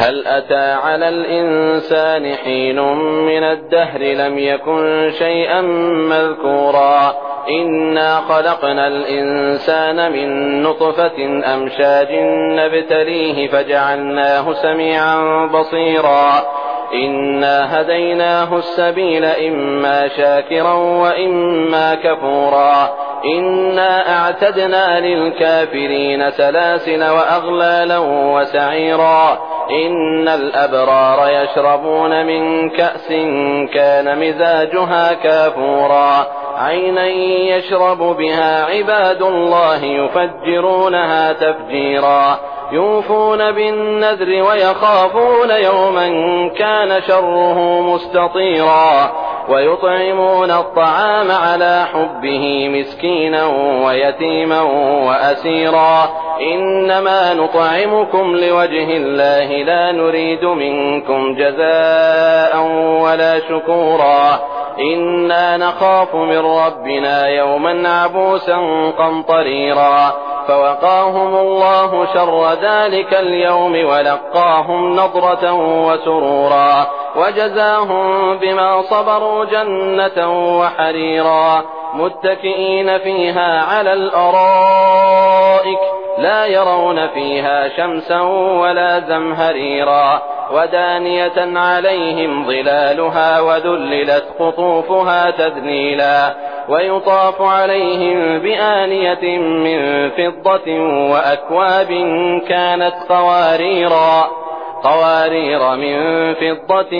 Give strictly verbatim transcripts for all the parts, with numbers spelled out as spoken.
هل أتى على الإنسان حين من الدهر لم يكن شيئا مذكورا إنا خلقنا الإنسان من نطفة أمشاج نبتليه فجعلناه سميعا بصيرا إنا هديناه السبيل إما شاكرا وإما كفورا إنا أعتدنا للكافرين سلاسل وأغلالا وسعيرا إن الأبرار يشربون من كأس كان مزاجها كافورا عينا يشرب بها عباد الله يفجرونها تفجيرا يوفون بالنذر ويخافون يوما كان شره مستطيرا ويطعمون الطعام على حبه مسكينا ويتيما وأسيرا إنما نطعمكم لوجه الله لا نريد منكم جزاء ولا شكورا إنا نخاف من ربنا يوما عبوسا قمطريرا فوقاهم الله شر ذلك اليوم ولقاهم نضرة وسرورا وجزاهم بما صبروا جنة وحريرا متكئين فيها على الأرائك لا يرون فيها شمسا ولا زمهريرا ودانية عليهم ظلالها وذللت قطوفها تذليلا ويطاف عليهم بآنية من فضة وأكواب كانت قواريرا قوارير من فضة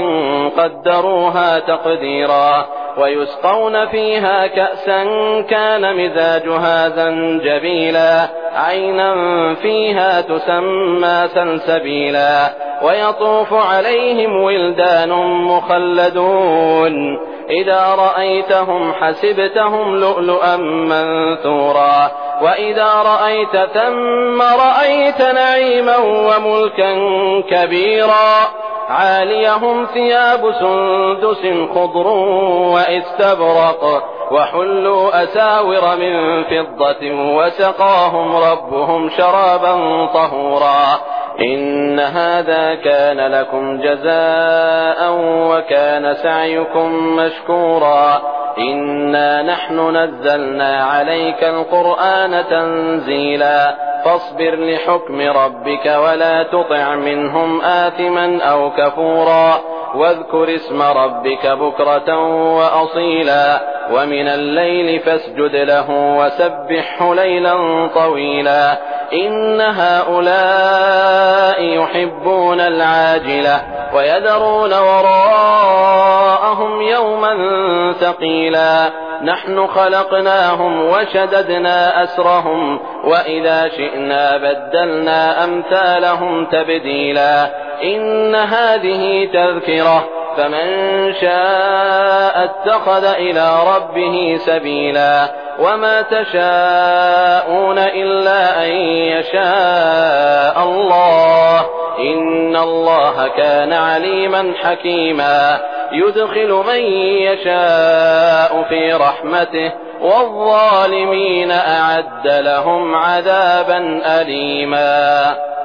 قدروها تقديرا ويسقون فيها كأسا كان مزاجها زنجبيلا عينا فيها تسمى سلسبيلا ويطوف عليهم ولدان مخلدون إذا رأيتهم حسبتهم لؤلؤا منثورا وإذا رأيت ثم رأيت نعيما وملكا كبيرا عاليهم ثياب سندس خضر واستبرق وحلوا أساور من فضة وسقاهم ربهم شرابا طهورا إن هذا كان لكم جزاء وكان سعيكم مشكورا إنا نحن نزلنا عليك القرآن تنزيلا فاصبر لحكم ربك ولا تطع منهم آثما أو كفورا واذكر اسم ربك بكرة وأصيلا ومن الليل فاسجد له وسبحه ليلا طويلا إن هؤلاء يحبون العاجلة ويذرون وراءهم يوما ثقيلا نحن خلقناهم وشددنا أسرهم وإذا شئنا بدلنا أمثالهم تبديلا إن هذه تذكرة فمن شاء اتخذ إلى ربه سبيلا وما تشاءون إلا أن يشاء الله إن الله كان عليما حكيما يدخل من يشاء في رحمته والظالمين أعد لهم عذابا أليما.